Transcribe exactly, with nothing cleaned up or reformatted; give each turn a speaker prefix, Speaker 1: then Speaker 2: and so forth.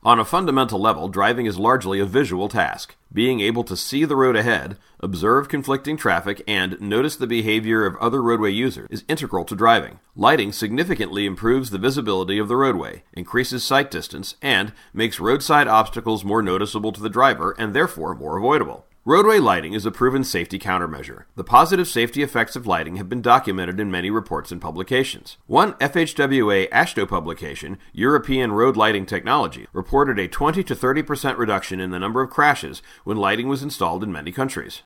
Speaker 1: On a fundamental level, driving is largely a visual task. Being able to see the road ahead, observe conflicting traffic, and notice the behavior of other roadway users is integral to driving. Lighting significantly improves the visibility of the roadway, increases sight distance, and makes roadside obstacles more noticeable to the driver and therefore more avoidable. Roadway lighting is a proven safety countermeasure. The positive safety effects of lighting have been documented in many reports and publications. One F H W A AASHTO publication, European Road Lighting Technology, reported a twenty to thirty percent reduction in the number of crashes when lighting was installed in many countries.